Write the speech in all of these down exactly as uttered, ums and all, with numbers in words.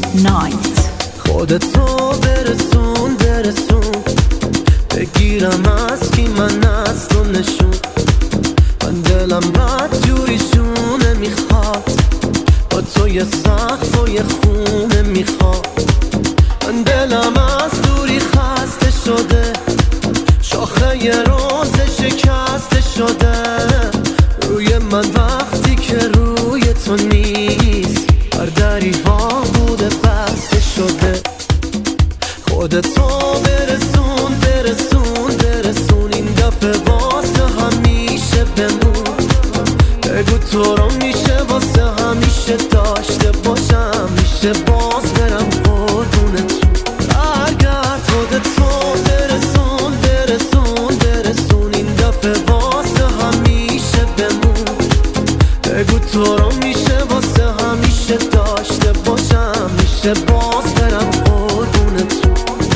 نایت. خودتو برسون برسون، بگیرم از کی من از تو نشون. من دلم بد جوریشونه میخواد، با تو یه سقف و یه خونه میخواد. من دلم از دوری خسته شده، شاخه یه روز شکسته شده. روی من وقتی که روی تو نیست، هر دری وا بوده بسته شده. خودتو برسون برسون برسون، این دفعه واسه همیشه بمون. بگو تو رو میشه واسه همیشه داشته باشم، میشه باز برم قربونتون. برگرد خودتو برسون برسون برسون، این دفعه واسه همیشه بمون. بگو تو رو میشه واسه همیشه داشته باشم، میشه باز برم قربونتون.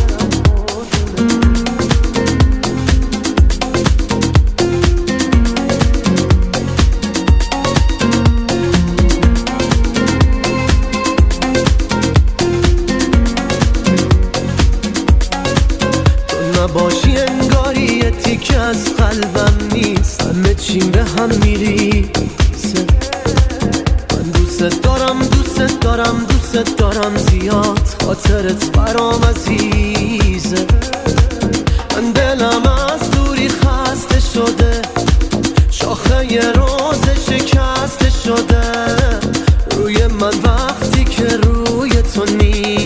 نباشی انگاری یه تیکه از قلبم نیست، همه چیم به هم میریزه. من دوست دارم دوست دارم دوست دارم زیاد، خاطرت برام عزیزه. من دلم از دوری خسته شده، شاخه یه روز شکسته شده. روی من وقتی که روی تو نیست،